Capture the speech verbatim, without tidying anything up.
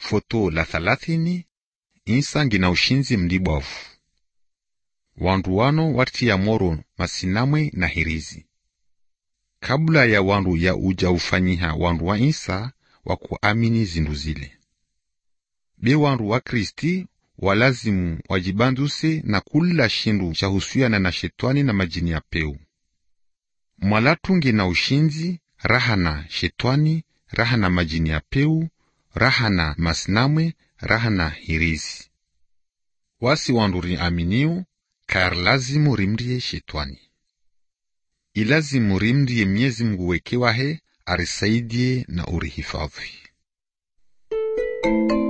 Foto la thalathini, Isa ngina ushinzi mdibwavu. Wandu wano watia moro masinamwe na hirizi. Kabla ya wandu ya uja ufanyiha wandu wa Isa wa kuamini zindu zile. Be wandu wa Kristi walazimu wajibanduse na kula shindu cha husuiana na shetani na majini ya peu. Mwalatunge na ushinzi, rahana shetani, rahana majini ya peu, rahana masinamwe, rahana hirizi. Wasi wandu ri aminiu, kar lazimu rimdie shetani. Ilazimu rimdie Mwenyezi Mungu wekewahe, arisaidie na urihifadhi.